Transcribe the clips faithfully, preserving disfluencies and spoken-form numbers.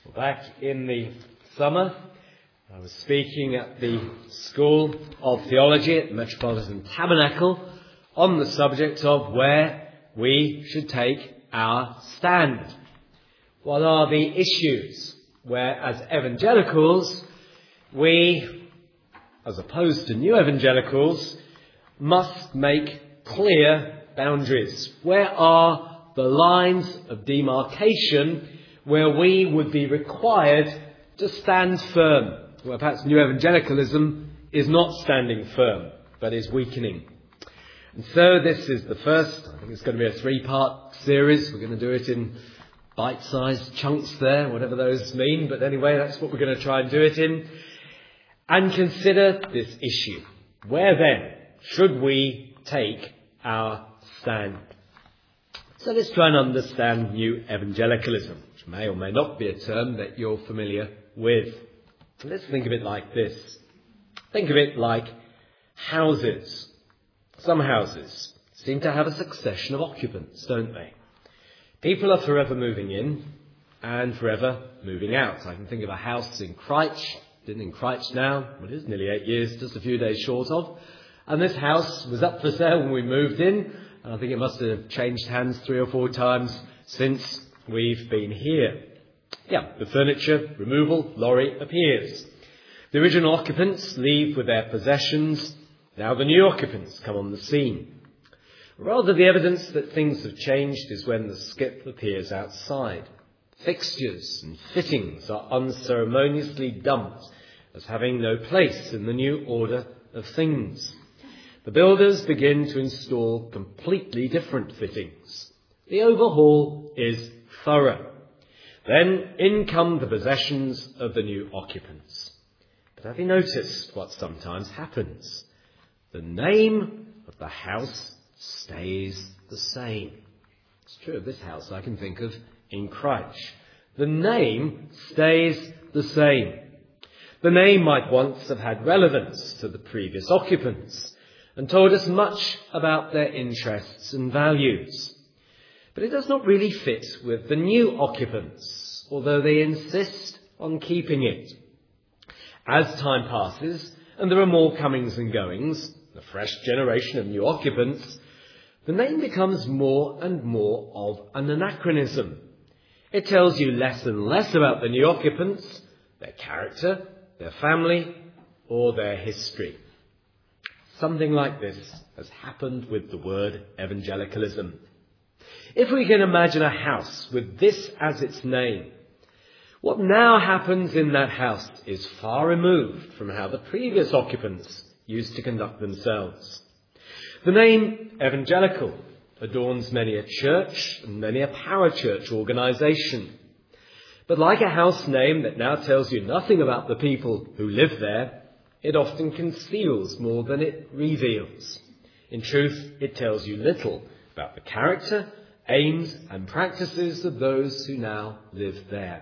Back in the summer, I was speaking at the School of Theology at the Metropolitan Tabernacle on the subject of where we should take our stand. What are the issues where, as evangelicals, we, as opposed to new evangelicals, must make clear boundaries? Where are the lines of demarcation where we would be required to stand firm, where perhaps new evangelicalism is not standing firm, but is weakening? And so this is the first, I think it's going to be a three-part series. We're going to do it in bite-sized chunks there, whatever those mean. But anyway, that's what we're going to try and do it in. And consider this issue. Where then should we take our stand? So let's try and understand new evangelicalism, which may or may not be a term that you're familiar with. Let's think of it like this. Think of it like houses. Some houses seem to have a succession of occupants, don't they? People are forever moving in and forever moving out. I can think of a house in Christchurch, been in Christchurch now, well, it is nearly eight years, just a few days short of. And this house was up for sale when we moved in. And I think it must have changed hands three or four times since we've been here. Yeah, the furniture removal lorry appears. The original occupants leave with their possessions. Now the new occupants come on the scene. Rather, the evidence that things have changed is when the skip appears outside. Fixtures and fittings are unceremoniously dumped as having no place in the new order of things. The builders begin to install completely different fittings. The overhaul is thorough. Then in come the possessions of the new occupants. But have you noticed what sometimes happens? The name of the house stays the same. It's true of this house I can think of in Christchurch. The name stays the same. The name might once have had relevance to the previous occupants and told us much about their interests and values. But it does not really fit with the new occupants, although they insist on keeping it. As time passes, and there are more comings and goings, a fresh generation of new occupants, the name becomes more and more of an anachronism. It tells you less and less about the new occupants, their character, their family, or their history. Something like this has happened with the word evangelicalism. If we can imagine a house with this as its name, what now happens in that house is far removed from how the previous occupants used to conduct themselves. The name evangelical adorns many a church and many a parachurch organisation. But like a house name that now tells you nothing about the people who live there, it often conceals more than it reveals. In truth, it tells you little about the character, aims and practices of those who now live there.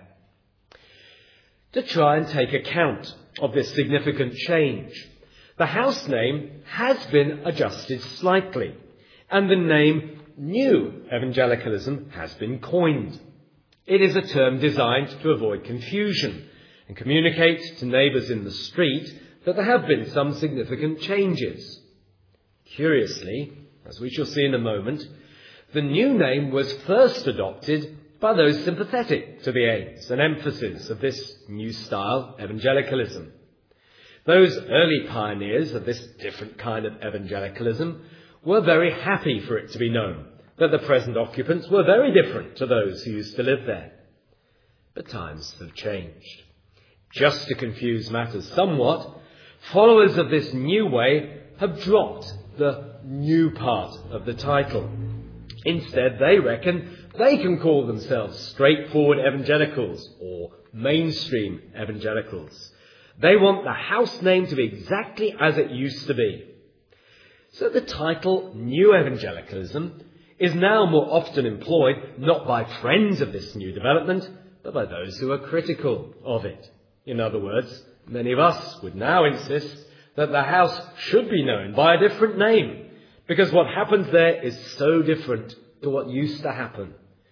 To try and take account of this significant change, the house name has been adjusted slightly, and the name New Evangelicalism has been coined. It is a term designed to avoid confusion and communicate to neighbours in the street that there have been some significant changes. Curiously, as we shall see in a moment, the new name was first adopted by those sympathetic to the aims and emphasis of this new style evangelicalism. Those early pioneers of this different kind of evangelicalism were very happy for it to be known that the present occupants were very different to those who used to live there. But times have changed. Just to confuse matters somewhat, followers of this new way have dropped the new part of the title. Instead, they reckon they can call themselves straightforward evangelicals or mainstream evangelicals. They want the house name to be exactly as it used to be. So the title New Evangelicalism is now more often employed not by friends of this new development, but by those who are critical of it. In other words, many of us would now insist that the house should be known by a different name, because what happens there is so different to what used to happen.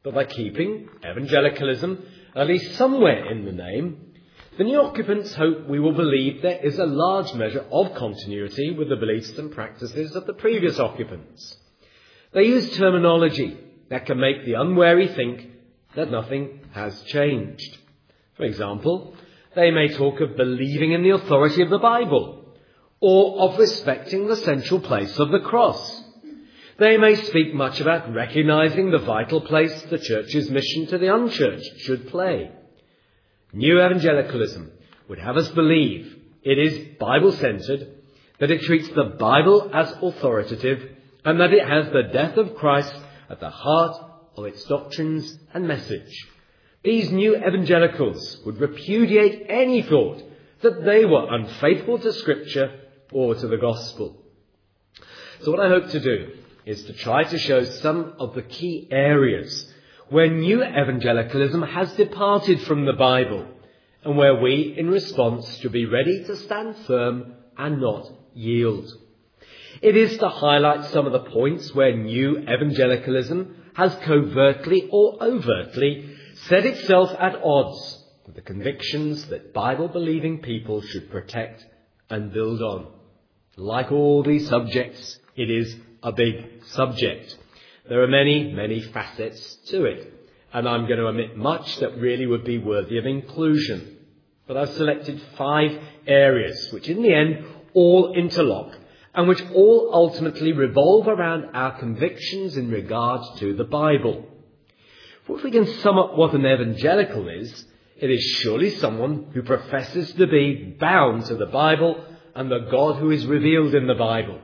but by keeping evangelicalism at least somewhere in the name, the new occupants hope we will believe there is a large measure of continuity with the beliefs and practices of the previous occupants. They use terminology that can make the unwary think that nothing has changed. For example, they may talk of believing in the authority of the Bible, or of respecting the central place of the cross. They may speak much about recognizing the vital place the church's mission to the unchurched should play. New evangelicalism would have us believe it is Bible-centered, that it treats the Bible as authoritative, and that it has the death of Christ at the heart of its doctrines and message. These new evangelicals would repudiate any thought that they were unfaithful to Scripture or to the gospel. So what I hope to do is to try to show some of the key areas where new evangelicalism has departed from the Bible, and where we, in response, should be ready to stand firm and not yield. It is to highlight some of the points where new evangelicalism has covertly or overtly set itself at odds with the convictions that Bible-believing people should protect and build on. Like all these subjects, it is a big subject. There are many, many facets to it, and I'm going to omit much that really would be worthy of inclusion. But I've selected five areas which in the end all interlock, and which all ultimately revolve around our convictions in regard to the Bible. For if we can sum up what an evangelical is, it is surely someone who professes to be bound to the Bible and the God who is revealed in the Bible.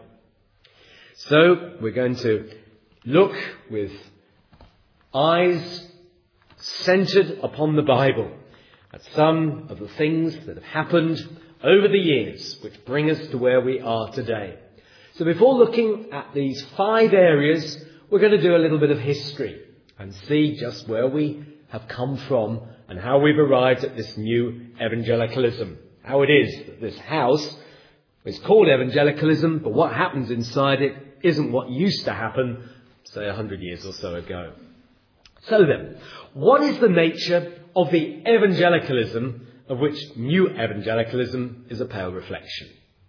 So we're going to look with eyes centered upon the Bible at some of the things that have happened over the years which bring us to where we are today. So before looking at these five areas, we're going to do a little bit of history and see just where we have come from and how we've arrived at this new evangelicalism. How it is that this house is called evangelicalism, but what happens inside it isn't what used to happen, say, a hundred years or so ago. So then, what is the nature of the evangelicalism of which new evangelicalism is a pale reflection?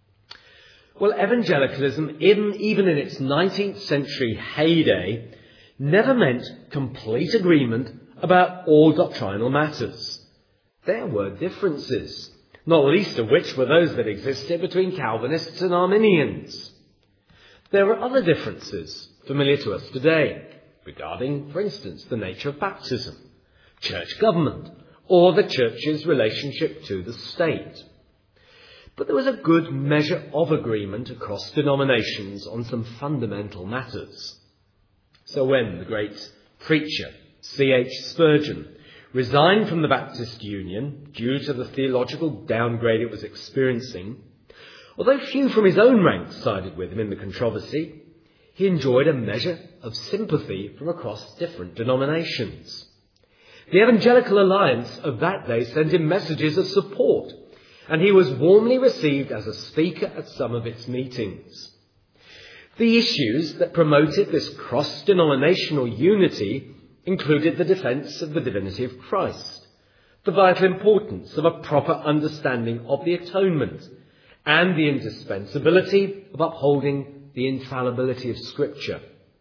Well, evangelicalism, in, even in its nineteenth century heyday, never meant complete agreement about all doctrinal matters. There were differences, not least of which were those that existed between Calvinists and Arminians. There were other differences familiar to us today regarding, for instance, the nature of baptism, church government, or the church's relationship to the state. But there was a good measure of agreement across denominations on some fundamental matters. So when the great preacher, C H Spurgeon, resigned from the Baptist Union due to the theological downgrade it was experiencing, although few from his own ranks sided with him in the controversy, he enjoyed a measure of sympathy from across different denominations. The Evangelical Alliance of that day sent him messages of support, and he was warmly received as a speaker at some of its meetings. The issues that promoted this cross-denominational unity included the defence of the divinity of Christ, the vital importance of a proper understanding of the atonement, and the indispensability of upholding the infallibility of Scripture.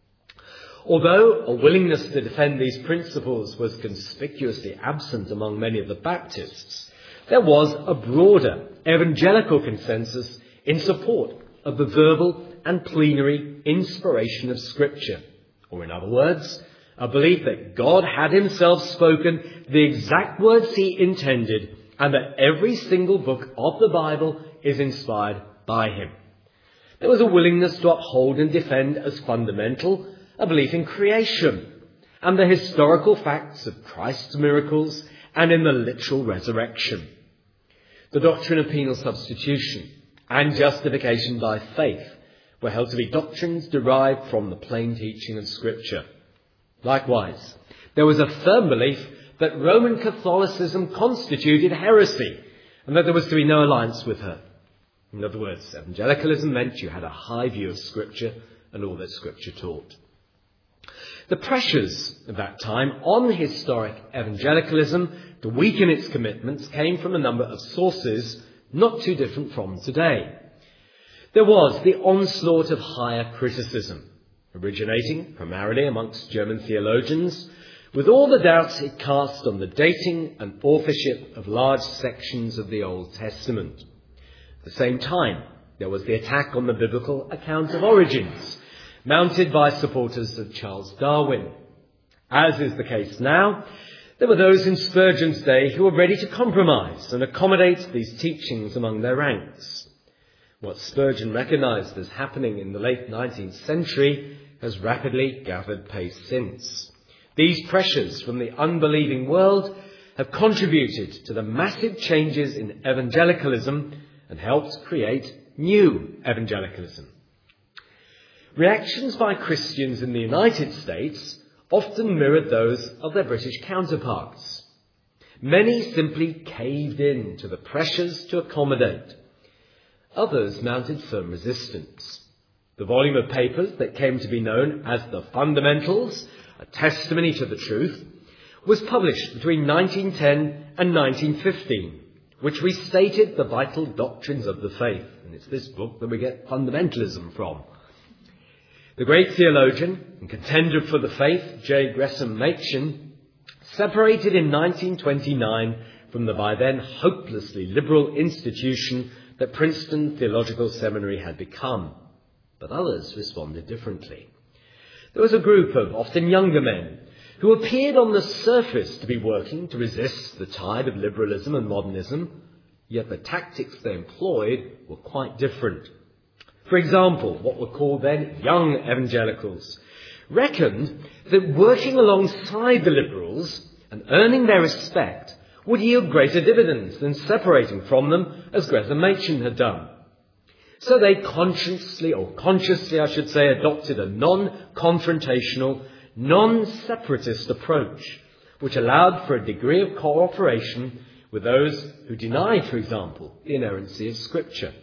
Although a willingness to defend these principles was conspicuously absent among many of the Baptists, there was a broader evangelical consensus in support of the verbal and plenary inspiration of Scripture, or in other words, a belief that God had himself spoken the exact words he intended, and that every single book of the Bible is inspired by him. There was a willingness to uphold and defend as fundamental a belief in creation and the historical facts of Christ's miracles and in the literal resurrection. The doctrine of penal substitution and justification by faith were held to be doctrines derived from the plain teaching of Scripture. Likewise, there was a firm belief that Roman Catholicism constituted heresy and that there was to be no alliance with her. In other words, evangelicalism meant you had a high view of Scripture and all that Scripture taught. The pressures of that time on historic evangelicalism to weaken its commitments came from a number of sources not too different from today. There was the onslaught of higher criticism, originating primarily amongst German theologians, with all the doubts it cast on the dating and authorship of large sections of the Old Testament. At the same time, there was the attack on the biblical account of origins, mounted by supporters of Charles Darwin. As is the case now, there were those in Spurgeon's day who were ready to compromise and accommodate these teachings among their ranks. What Spurgeon recognised as happening in the late nineteenth century has rapidly gathered pace since. These pressures from the unbelieving world have contributed to the massive changes in evangelicalism and helped create new evangelicalism. Reactions by Christians in the United States often mirrored those of their British counterparts. Many simply caved in to the pressures to accommodate. Others mounted firm resistance. The volume of papers that came to be known as the Fundamentals, a testimony to the truth, was published between nineteen ten and nineteen fifteen, which restated the vital doctrines of the faith. And it's this book that we get fundamentalism from. The great theologian and contender for the faith, J. Gresham Machen, separated in nineteen twenty-nine from the by then hopelessly liberal institution that Princeton Theological Seminary had become. But others responded differently. There was a group of often younger men who appeared on the surface to be working to resist the tide of liberalism and modernism, yet the tactics they employed were quite different. For example, what were called then young evangelicals reckoned that working alongside the liberals and earning their respect would yield greater dividends than separating from them as Gresham Machen had done. So they consciously, or consciously I should say, adopted a non-confrontational, non-separatist approach, which allowed for a degree of cooperation with those who denied, for example, the inerrancy of Scripture.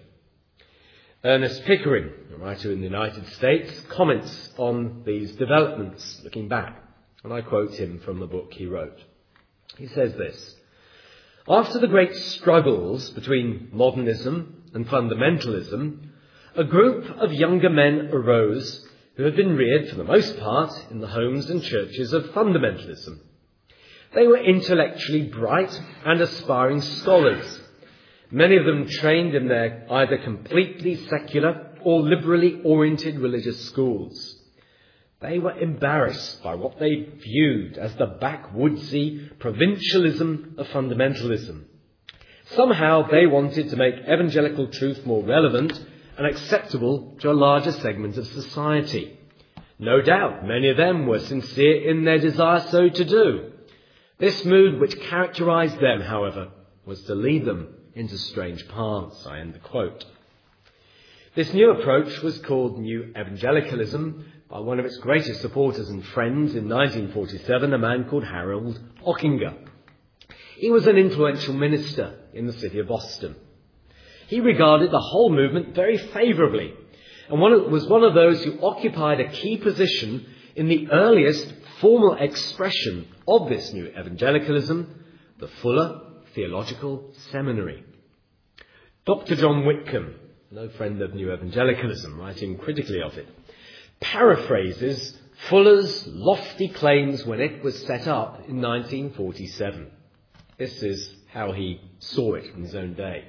Ernest Pickering, a writer in the United States, comments on these developments looking back, and I quote him from the book he wrote. He says this: "After the great struggles between modernism and fundamentalism, a group of younger men arose who had been reared for the most part in the homes and churches of fundamentalism. They were intellectually bright and aspiring scholars, many of them trained in their either completely secular or liberally oriented religious schools. They were embarrassed by what they viewed as the backwoodsy provincialism of fundamentalism. Somehow they wanted to make evangelical truth more relevant and acceptable to a larger segment of society. No doubt many of them were sincere in their desire so to do. This mood which characterized them, however, was to lead them into strange paths." I end the quote. This new approach was called New Evangelicalism by one of its greatest supporters and friends in nineteen forty-seven, a man called Harold Ockinger. He was an influential minister in the city of Boston. He regarded the whole movement very favourably and one, was one of those who occupied a key position in the earliest formal expression of this new evangelicalism, the Fuller Theological Seminary. Doctor John Whitcomb, no friend of New Evangelicalism, writing critically of it, paraphrases Fuller's lofty claims when it was set up in nineteen forty-seven. This is how he saw it in his own day.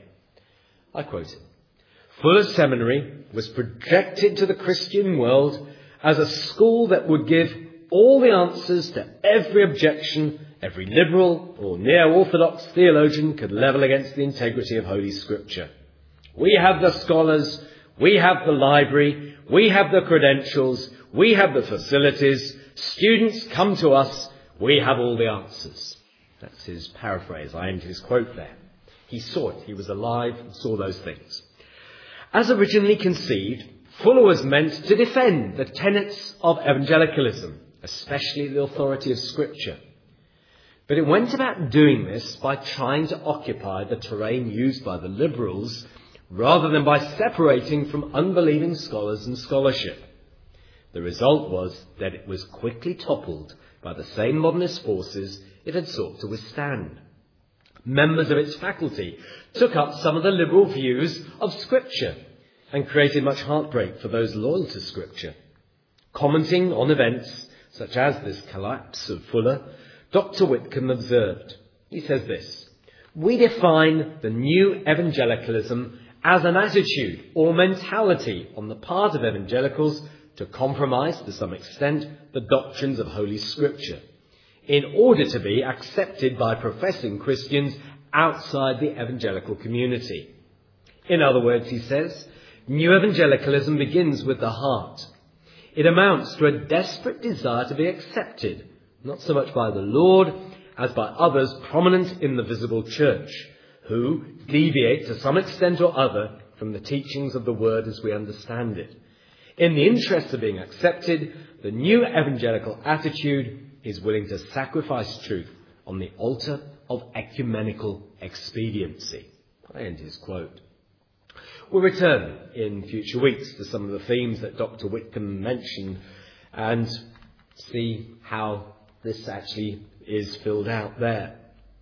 I quote him: "Fuller's seminary was projected to the Christian world as a school that would give all the answers to every objection every liberal or neo-orthodox theologian could level against the integrity of Holy Scripture. We have the scholars, we have the library, we have the credentials, we have the facilities. Students come to us, we have all the answers." That's his paraphrase. I end his quote there. He saw it. He was alive and saw those things. As originally conceived, Fuller was meant to defend the tenets of evangelicalism, especially the authority of Scripture. But it went about doing this by trying to occupy the terrain used by the liberals rather than by separating from unbelieving scholars and scholarship. The result was that it was quickly toppled by the same modernist forces it had sought to withstand. Members of its faculty took up some of the liberal views of Scripture and created much heartbreak for those loyal to Scripture. Commenting on events such as this collapse of Fuller, Doctor Whitcomb observed, he says this, "We define the new evangelicalism as an attitude or mentality on the part of evangelicals to compromise to some extent the doctrines of Holy Scripture in order to be accepted by professing Christians outside the evangelical community. In other words," he says, "new evangelicalism begins with the heart. It amounts to a desperate desire to be accepted, not so much by the Lord as by others prominent in the visible church, who deviate to some extent or other from the teachings of the Word as we understand it. In the interest of being accepted, the new evangelical attitude is willing to sacrifice truth on the altar of ecumenical expediency." I end his quote. We'll return in future weeks to some of the themes that Doctor Whitcomb mentioned and see how this actually is filled out there.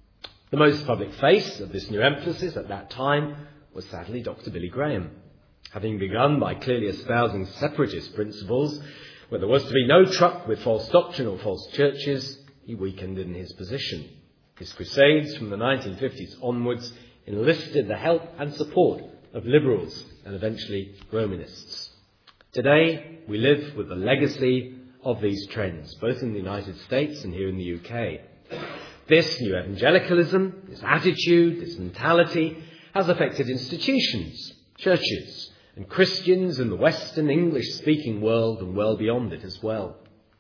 The most public face of this new emphasis at that time was sadly Doctor Billy Graham. Having begun by clearly espousing separatist principles, where there was to be no truck with false doctrine or false churches, he weakened in his position. His crusades from the nineteen fifties onwards enlisted the help and support of liberals and eventually Romanists. Today, we live with the legacy of these trends, both in the United States and here in the U K. This new evangelicalism, this attitude, this mentality has affected institutions, churches, and Christians in the Western English-speaking world and well beyond it as well.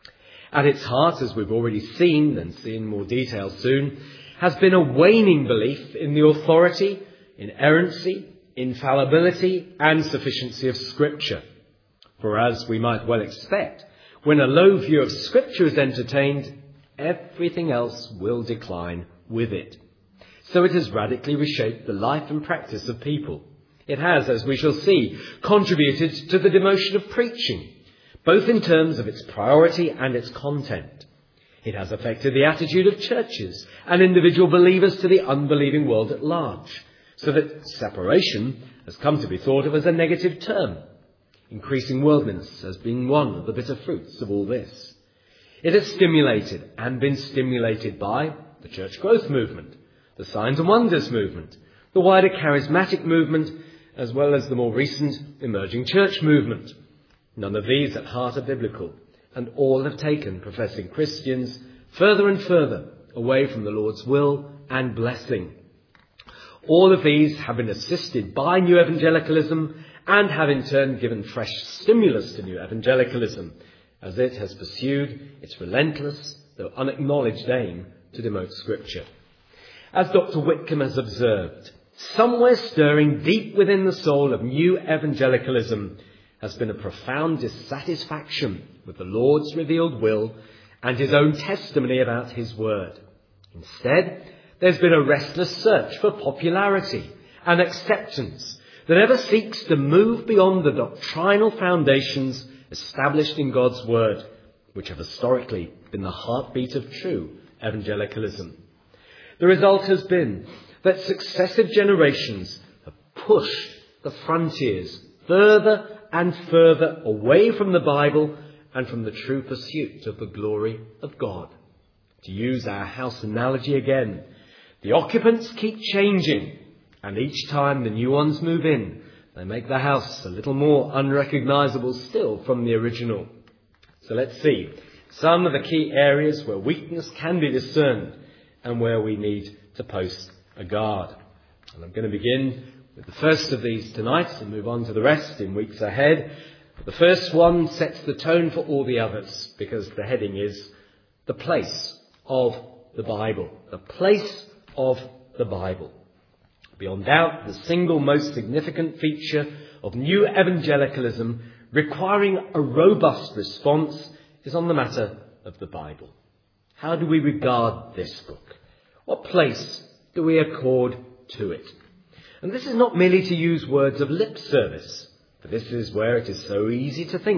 At its heart, as we've already seen and see in more detail soon, has been a waning belief in the authority, inerrancy, infallibility and sufficiency of Scripture. For as we might well expect, when a low view of Scripture is entertained, everything else will decline with it. So it has radically reshaped the life and practice of people. It has, as we shall see, contributed to the demotion of preaching, both in terms of its priority and its content. It has affected the attitude of churches and individual believers to the unbelieving world at large, so that separation has come to be thought of as a negative term. Increasing worldliness has been one of the bitter fruits of all this. It has stimulated and been stimulated by the church growth movement, the signs and wonders movement, the wider charismatic movement, as well as the more recent emerging church movement. None of these at heart are biblical, and all have taken professing Christians further and further away from the Lord's will and blessing. All of these have been assisted by new evangelicalism and have in turn given fresh stimulus to new evangelicalism, as it has pursued its relentless, though unacknowledged aim to demote Scripture. As Doctor Whitcomb has observed, somewhere stirring deep within the soul of new evangelicalism has been a profound dissatisfaction with the Lord's revealed will and his own testimony about his word. Instead, there's been a restless search for popularity and acceptance that ever seeks to move beyond the doctrinal foundations established in God's word, which have historically been the heartbeat of true evangelicalism. The result has been that successive generations have pushed the frontiers further and further away from the Bible and from the true pursuit of the glory of God. To use our house analogy again, the occupants keep changing, and each time the new ones move in, they make the house a little more unrecognizable still from the original. So let's see some of the key areas where weakness can be discerned and where we need to post a guard. And I'm going to begin with the first of these tonight and move on to the rest in weeks ahead. The first one sets the tone for all the others because the heading is the place of the Bible. The place of the Bible. Beyond doubt, the single most significant feature of new evangelicalism requiring a robust response is on the matter of the Bible. How do we regard this book? What place do we accord to it? And this is not merely to use words of lip service, for this is where it is so easy to think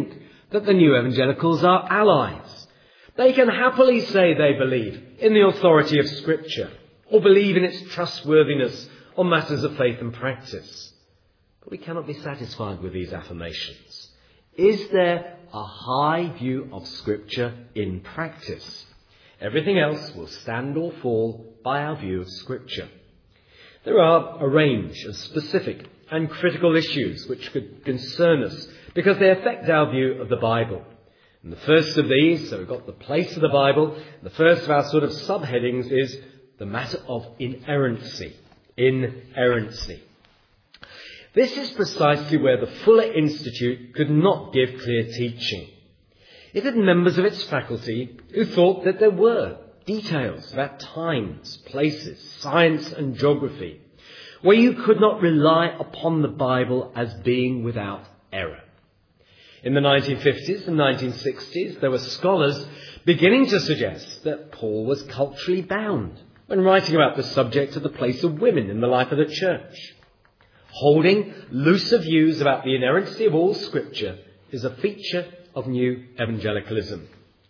that the new evangelicals are allies. They can happily say they believe in the authority of Scripture or believe in its trustworthiness on matters of faith and practice. But we cannot be satisfied with these affirmations. Is there a high view of Scripture in practice? Everything else will stand or fall by our view of Scripture. There are a range of specific and critical issues which could concern us because they affect our view of the Bible. And the first of these, so we've got the place of the Bible, the first of our sort of subheadings is the matter of inerrancy. Inerrancy. This is precisely where the Fuller Institute could not give clear teaching. It had members of its faculty who thought that there were details about times, places, science and geography, where you could not rely upon the Bible as being without error. In the nineteen fifties and nineteen sixties, there were scholars beginning to suggest that Paul was culturally bound when writing about the subject of the place of women in the life of the church. Holding looser views about the inerrancy of all Scripture is a feature of new evangelicalism.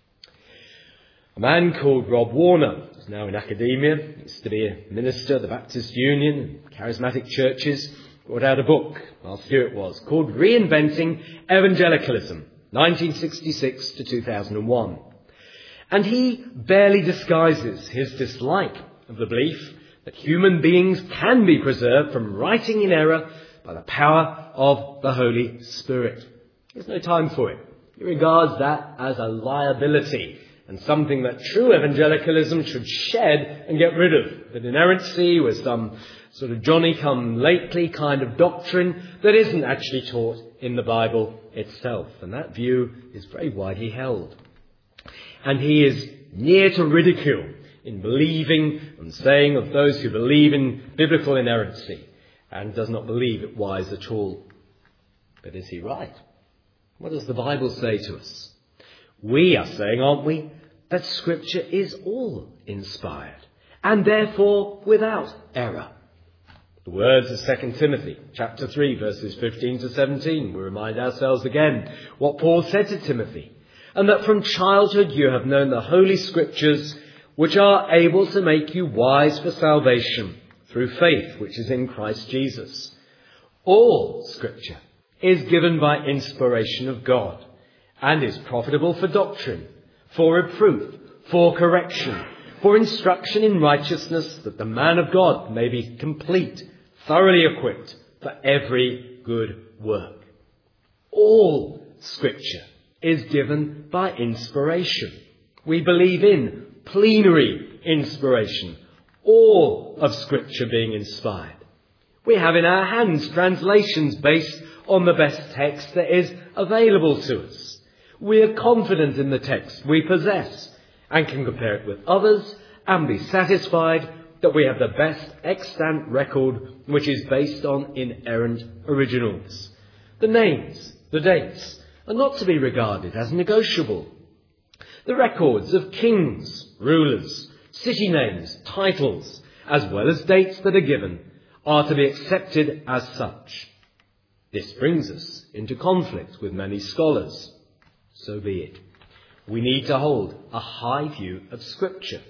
A man called Rob Warner, who's now in academia, used to be a minister of the Baptist Union and charismatic churches, brought out a book, last year it was, called Reinventing Evangelicalism, nineteen sixty-six to two thousand one. And he barely disguises his dislike of the belief that human beings can be preserved from writing in error by the power of the Holy Spirit. There's no time for it. He regards that as a liability and something that true evangelicalism should shed and get rid of. That inerrancy was some sort of Johnny-come-lately kind of doctrine that isn't actually taught in the Bible itself. And that view is very widely held. And he is near to ridicule in believing and saying of those who believe in biblical inerrancy and does not believe it wise at all. But is he right? What does the Bible say to us? We are saying, aren't we, that Scripture is all inspired and therefore without error. The words of Second Timothy chapter three verses fifteen to seventeen, we remind ourselves again what Paul said to Timothy, and that from childhood you have known the Holy Scriptures, which are able to make you wise for salvation through faith which is in Christ Jesus. All Scripture is given by inspiration of God and is profitable for doctrine, for reproof, for correction, for instruction in righteousness, that the man of God may be complete, thoroughly equipped for every good work. All Scripture is given by inspiration. We believe in plenary inspiration, all of Scripture being inspired. We have in our hands translations based on the best text that is available to us. We are confident in the text we possess and can compare it with others and be satisfied that we have the best extant record which is based on inerrant originals. The names, the dates, are not to be regarded as negotiable. The records of kings, rulers, city names, titles, as well as dates that are given, are to be accepted as such. This brings us into conflict with many scholars. So be it. We need to hold a high view of Scripture.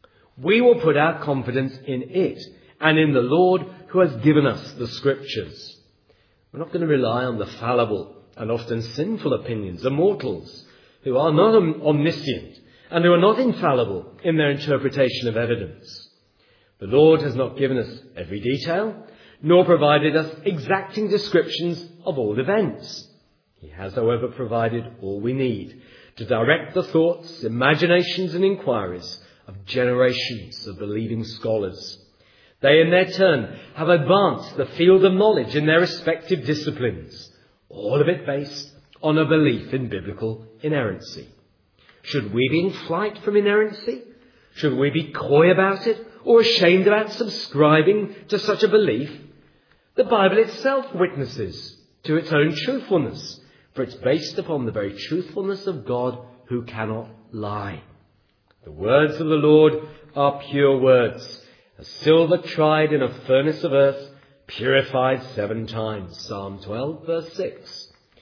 We will put our confidence in it and in the Lord who has given us the Scriptures. We're not going to rely on the fallible and often sinful opinions of mortals who are not omniscient and who are not infallible in their interpretation of evidence. The Lord has not given us every detail, nor provided us exacting descriptions of all events. He has, however, provided all we need to direct the thoughts, imaginations and inquiries of generations of believing scholars. They, in their turn, have advanced the field of knowledge in their respective disciplines, all of it based on a belief in biblical inerrancy. Should we be in flight from inerrancy? Should we be coy about it or ashamed about subscribing to such a belief? The Bible itself witnesses to its own truthfulness, for it's based upon the very truthfulness of God who cannot lie. The words of the Lord are pure words, as silver tried in a furnace of earth, purified seven times. Psalm twelve, verse six.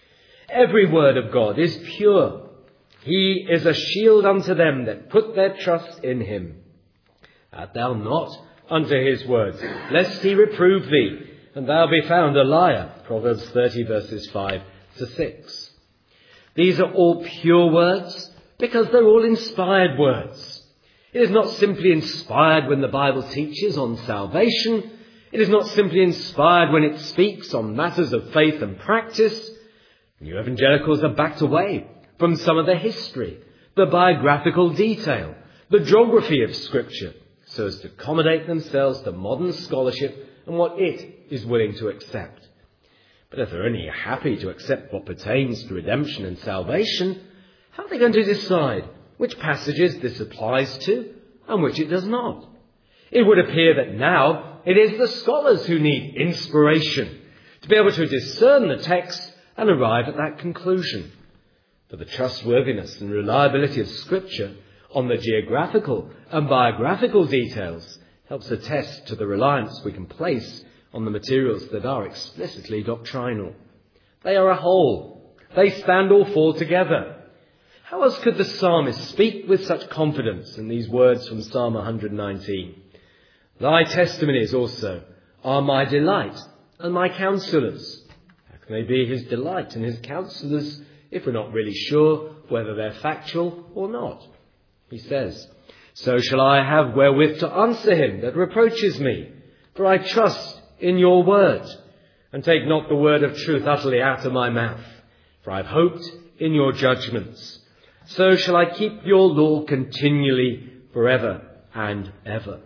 Every word of God is pure. He is a shield unto them that put their trust in him. Add thou not unto his words, lest he reprove thee, and thou be found a liar. Proverbs thirty verses five to six. These are all pure words because they're all inspired words. It is not simply inspired when the Bible teaches on salvation. It is not simply inspired when it speaks on matters of faith and practice. New evangelicals are backed away from some of the history, the biographical detail, the geography of Scripture, so as to accommodate themselves to modern scholarship and what it is willing to accept. But if they're only happy to accept what pertains to redemption and salvation, how are they going to decide which passages this applies to and which it does not? It would appear that now it is the scholars who need inspiration to be able to discern the text and arrive at that conclusion. But the trustworthiness and reliability of Scripture on the geographical and biographical details helps attest to the reliance we can place on the materials that are explicitly doctrinal. They are a whole. They stand or fall together. How else could the psalmist speak with such confidence in these words from Psalm one nineteen? Thy testimonies also are my delight and my counsellors. How can they be his delight and his counsellors if we're not really sure whether they're factual or not? He says, so shall I have wherewith to answer him that reproaches me, for I trust in your word, and take not the word of truth utterly out of my mouth, for I have hoped in your judgments. So shall I keep your law continually forever and ever.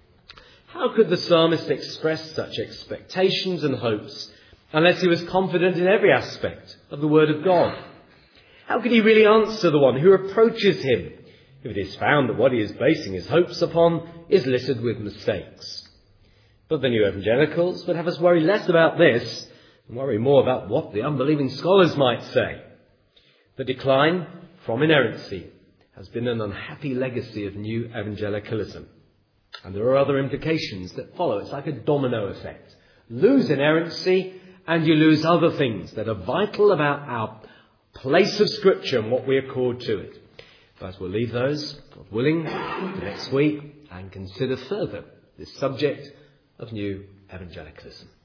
How could the psalmist express such expectations and hopes unless he was confident in every aspect of the word of God? How could he really answer the one who reproaches him if it is found that what he is basing his hopes upon is littered with mistakes? But the new evangelicals would have us worry less about this and worry more about what the unbelieving scholars might say. The decline from inerrancy has been an unhappy legacy of new evangelicalism. And there are other implications that follow. It's like a domino effect. Lose inerrancy and you lose other things that are vital about our place of Scripture and what we are called to it. But we'll leave those, God willing, to next week and consider further this subject of new evangelicalism.